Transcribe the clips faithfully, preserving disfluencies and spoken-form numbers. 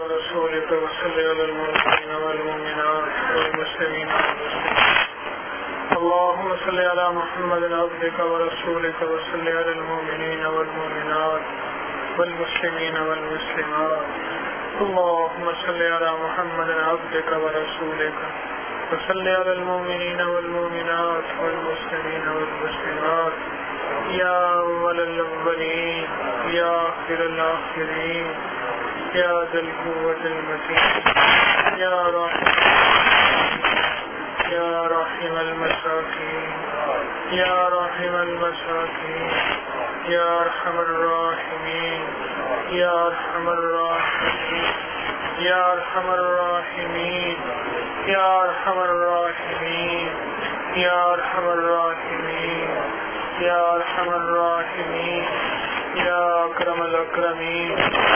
ورسولك وصل على المؤمنين والمؤمنات والمسلمين والمسلمات. اللهم صل على محمد عبدك ورسولك وصل على المؤمنين والمؤمنات والمسلمين والمسلمات. اللهم صل على محمد عبدك ورسولك وصل على المؤمنين والمؤمنات والمسلمين والمسلمات. یا اول الاولین یا آخر الاخرین یا ذی القوة المتین یا راحم یا راحم المساکین یا راحم المساکین یا ارحم الراحمین یا ارحم الراحمین یا ارحم الراحمین یا ارحم الراحمین یا ارحم الراحمین یا ارحم الراحمین یا اکرم الاکرمین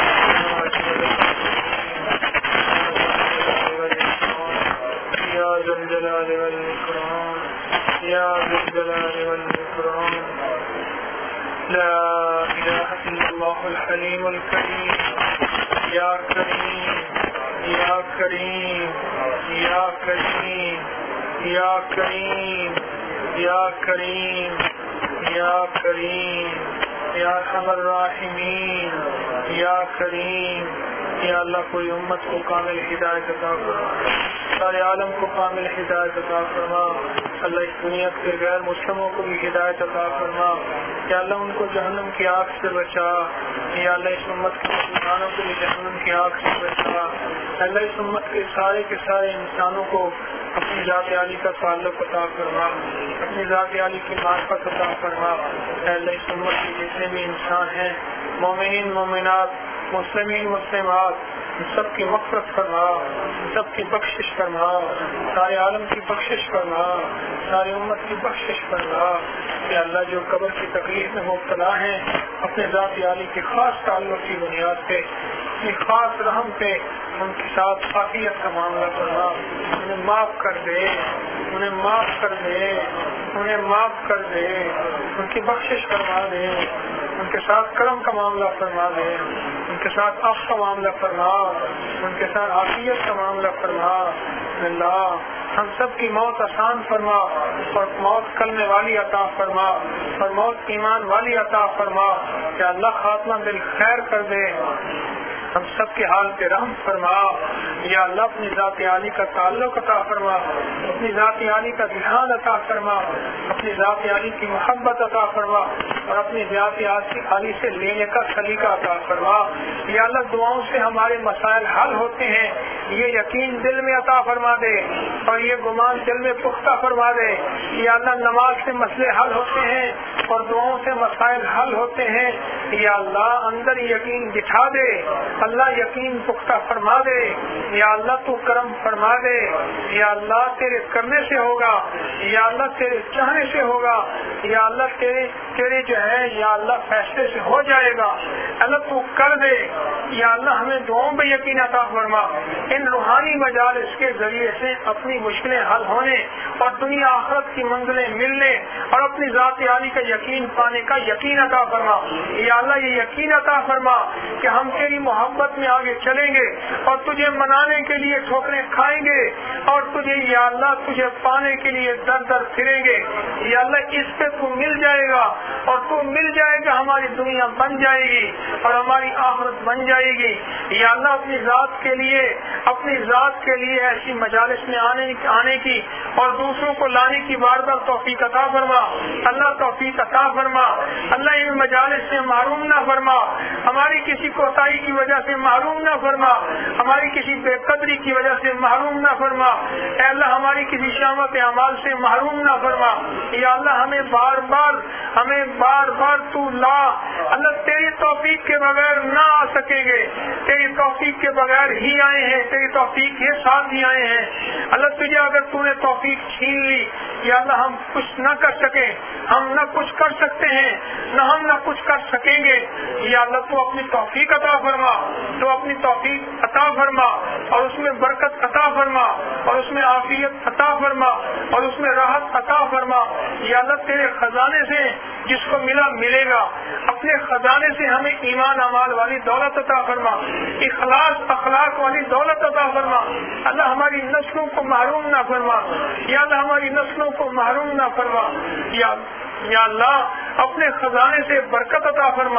یا ذی الجلال والاکرام یا ذی الجلال والاکرام. لا الہ الا اللہ الحلیم الکریم. یا کریم یا کریم یا کریم یا کریم یا کریم یا کریم یا ارحم الراحمین یا کریم. یا اللہ کوئی امت کو کامل ہدایت عطا فرما، سارے عالم کو کامل ہدایت عطا فرما. اللہ اس دنیا کے غیر مسلموں کو بھی ہدایت عطا فرما. یا اللہ ان کو جہنم کی آگ سے بچا. یا اللہ اس امت کے مسلمانوں کو بھی جہنم کی آگ سے بچا. اللہ اس امت کے سارے کے سارے انسانوں کو اپنی ذات عالی کا تعلق عطا فرما، اپنی ذات عالی کی معرفت عطا فرما. اللہ اس امت کے جتنے بھی انسان ہیں، مومنین مومنات، مسلمین مسلمات، سب کی مغفرت فرما، سب کی بخشش فرما، سارے عالم کی بخشش فرما، ساری امت کی بخشش فرما. کہ اللہ جو قبر کی تکلیف میں مبتلا ہیں، اپنے ذات عالی کے خاص تعلق کی بنیاد پہ، اپنی خاص رحم پہ ان کے ساتھ عافیت کا معاملہ فرما. انہیں معاف کر دے، انہیں معاف کر دے، انہیں معاف کر دے، ان کی بخشش فرما دے، ان کے ساتھ کرم کا معاملہ فرما دے، ان کے ساتھ عفو کا معاملہ فرما، ان کے ساتھ عافیت کا معاملہ فرما. اللہ ہم سب کی موت آسان فرما، اور موت کلمے والی عطا فرما، اور موت ایمان والی عطا فرما. کہ اللہ خاتمہ بالخیر کر دے، ہم سب کے حال پہ رحم فرما. یا اللہ اپنی ذات عالی کا تعلق عطا فرما، اپنی ذات عالی کا دھیان عطا فرما، اپنی ذات عالی کی محبت عطا فرما، اور اپنی ذات عالی سے لینے کا سلیقہ عطا فرما. یا اللہ دعاؤں سے ہمارے مسائل حل ہوتے ہیں، یہ یقین دل میں عطا فرما دے، اور یہ گمان دل میں پختہ فرما دے. یا اللہ نماز سے مسئلے حل ہوتے ہیں، اور دعاؤں سے مسائل حل ہوتے ہیں. یا اللہ اندر یقین بٹھا دے، اللہ یقین پختہ فرما دے. یا اللہ تو کرم فرما دے. یا اللہ تیرے کرنے سے ہوگا، یا اللہ تیرے چاہنے سے ہوگا. یا اللہ تیرے تیرے جو ہے یا اللہ فیصلے سے ہو جائے گا. اللہ تو کر دے. یا اللہ ہمیں دعاؤں پہ یقین عطا فرما. ان روحانی مجالس کے ذریعے سے اپنی مشکلیں حل ہونے، اور دنیا آخرت کی منزلیں ملنے، اور اپنی ذات عالی کا یقین پانے کا یقین عطا فرما. یا اللہ یہ یقین عطا فرما کہ ہم تیری محبت میں آگے چلیں گے، اور تجھے منانے کے لیے ٹھوکریں کھائیں گے، اور تجھے یا اللہ تجھے پانے کے لیے در در پھریں گے. یا اللہ اس پہ تو مل جائے گا، اور تو مل جائے گا ہماری دنیا بن جائے گی، اور ہماری آخرت بن جائے گی. یا اللہ اپنی ذات کے لیے اپنی ذات کے لیے ایسی مجالس میں آنے آنے کی اور دوسروں کو لانے کی بار بار توفیق عطا فرما. اللہ توفیق عطا فرما. اللہ ان مجالس سے محروم نہ فرما، ہماری کسی کوتاہی کی وجہ سے محروم نہ فرما، ہماری کسی بے قدری کی وجہ سے محروم نہ فرما. اے اللہ ہماری کسی شامت اعمال سے محروم نہ فرما. یا اللہ ہمیں بار بار ہمیں بار بار تو لا. اللہ تیری توفیق کے بغیر نہ آ سکیں گے، تیری توفیق کے بغیر ہی آئے ہیں، تیری توفیق کے ساتھ ہی آئے ہیں. اللہ تجھے اگر تو نے توفیق چھین لی، یا اللہ ہم کچھ نہ کر سکیں، ہم نہ کچھ کر سکتے ہیں، نہ ہم نہ کچھ کر سکیں گے. یا اللہ تو اپنی توفیق عطا فرما، تو اپنی توفیق عطا فرما، اور اس میں برکت عطا فرما، اور اس میں عافیت عطا فرما، اور اس میں راحت عطا فرما. یا اللہ تیرے خزانے سے جس کو ملا ملے گا، اپنے خزانے سے ہمیں ایمان اعمال والی دولت عطا فرما، اخلاص اخلاق والی دولت عطا فرما، اللہ ہماری نسلوں کو محروم نہ فرما، یا اللہ ہماری نسلوں کو محروم نہ فرما، یا یا اللہ اپنے خزانے سے برکت عطا فرما،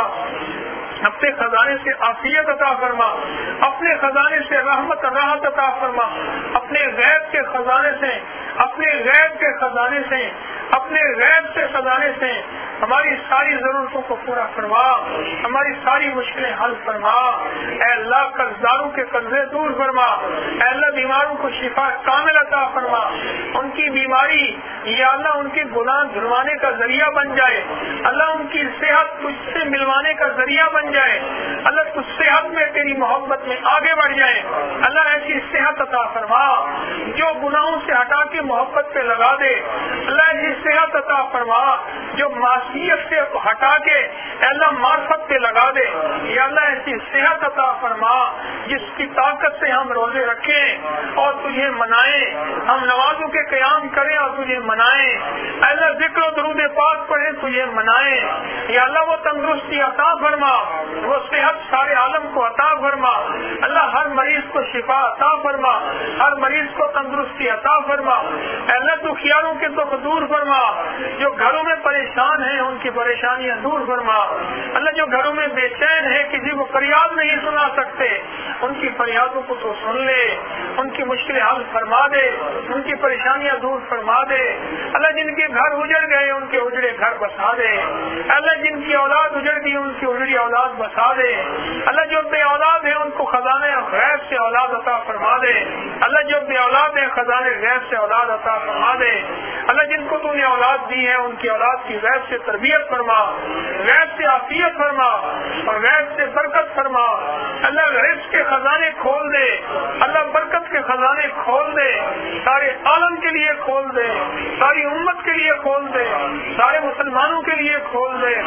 اپنے خزانے سے عافیت عطا فرما، اپنے خزانے سے رحمت راحت عطا فرما، اپنے غیب کے خزانے سے اپنے غیب کے خزانے سے اپنے غیب سے خزانے سے ہماری ساری ضرورتوں کو پورا فرما، ہماری ساری مشکلیں حل فرما، اے اللہ قرضداروں کے قرضے دور فرما، اے اللہ بیماروں کو شفا کامل عطا فرما، ان کی بیماری یا اللہ ان کے گناہ دھلوانے کا ذریعہ بن جائے، اللہ ان کی صحت تجھ سے ملوانے کا ذریعہ بن جائے، اللہ کچھ صحت میں تیری محبت میں آگے بڑھ جائے، اللہ ایسی صحت عطا فرما جو گناہوں سے ہٹا کے محبت پہ لگا دے، اللہ ایسی صحت عطا فرما جو معصیت سے ہٹا کے اللہ معرفت پہ لگا دے، یا اللہ ایسی صحت عطا فرما جس کی طاقت سے ہم روزے رکھیں اور تجھے منائیں، ہم نمازوں کے قیام کریں اور تجھے منائیں، اللہ ذکر و درود پاک پڑھیں تجھے منائیں، یا اللہ وہ تندرستی عطا فرما، وہ صحت سارے عالم کو عطا فرما، اللہ ہر مریض کو شفا عطا فرما، ہر مریض کو تندرستی عطا فرما، اللہ دکھیاروں کے دکھ دور فرما، جو گھروں میں پریشان ہیں ان کی پریشانیاں دور فرما، اللہ جو گھروں میں بے چین ہے کسی کو فریاد نہیں سنا سکتے ان کی فریادوں کو تو سن لے، ان کی مشکلیں حل فرما دے، ان کی پریشانیاں دور فرما دے، اللہ جن کے گھر اجڑ گئے ان کے اجڑے گھر بسا دے، اللہ جن کی اولاد اجڑ گئی ان کی اجڑی اولاد بسا دے، اللہ جو بے اولاد ہیں ان کو خزانے غیب سے اولاد عطا فرما دے، اللہ جو بے اولاد ہیں خزانے غیب سے اولاد عطا فرما دے، اللہ جن کو تو نے اولاد دی ہے ان کی اولاد کی غیب سے تربیت فرما، غیب سے عافیت فرما اور غیب سے برکت فرما، اللہ رزق کے خزانے کھول دے، اللہ برکت کے خزانے کھول دے، سارے عالم کے لیے کھول دے، ساری امت کے لیے کھول دے، سارے مسلمانوں کے لیے کھول دے،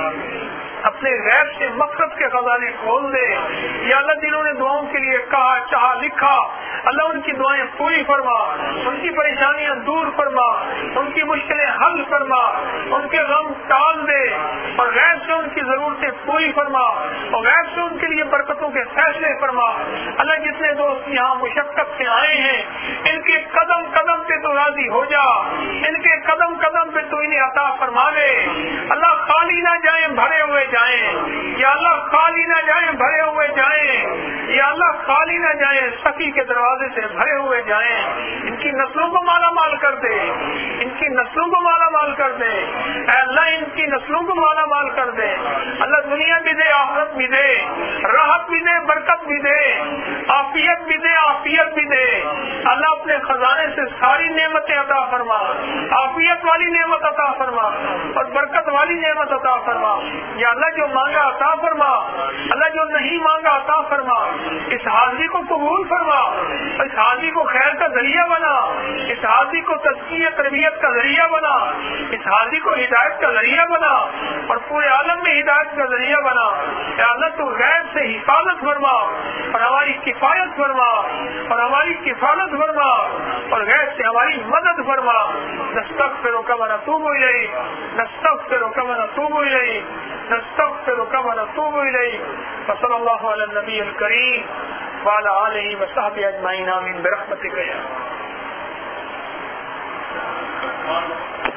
اپنے غیب سے مقصد کے خزانے کھول دے، یا اللہ جنہوں نے دعاؤں کے لیے کہا چاہا لکھا اللہ ان کی دعائیں پوری فرما، ان کی پریشانیاں دور فرما، ان کی مشکلیں حل فرما، ان کے غم ٹال دے اور غیب سے ان کی ضرورتیں پوری فرما اور غیب سے ان کے لیے برکتوں کے فیصلے فرما، اللہ جتنے دوست یہاں مشقت سے آئے ہیں ان کے قدم قدم پہ تو راضی ہو جا، ان کے قدم قدم پہ تو انہیں عطا فرما دے، اللہ خالی نہ جائیں بھرے ہوئے جائیں، یا اللہ خالی نہ جائیں بھرے ہوئے جائیں، یا اللہ خالی نہ جائیں سخی کے دروازے سے بھرے ہوئے جائیں، ان کی نسلوں کو مالا مال کر دے، ان کی نسلوں کو مالا مال کر دے، اے اللہ ان کی نسلوں کو مالا مال کر دے، اللہ دنیا بھی دے آخرت بھی دے، راحت بھی دے برکت بھی دے، عافیت بھی دے عافیت بھی دے، اللہ اپنے خزانے سے ساری نعمتیں عطا فرما، عافیت والی نعمت عطا فرما اور برکت والی نعمت عطا فرما، یا اللہ جو مانگا عطا فرما، اللہ جو نہیں مانگا عطا فرما، اس حاضری کو قبول فرما، اس حاضری کو خیر کا ذریعہ بنا، اس حاضری کو تزکیہ تربیت کا ذریعہ بنا، اس حاضری کو ہدایت کا ذریعہ بنا اور پورے عالم میں ہدایت کا ذریعہ بنا، یا اللہ تو غیب سے حفاظت فرما اور ہماری کفایت فرما اور ہماری کفالت فرما اور غیب سے ہماری مدد فرما، نستغفرک و نتوب الیک، نستغفرک و نتوب الیک، نستغفرک و نتوب الیک، وصلی اللہ علی النبی الکریم وعلی آلہ وصحبہ اجمعین، آمین برحمتک یا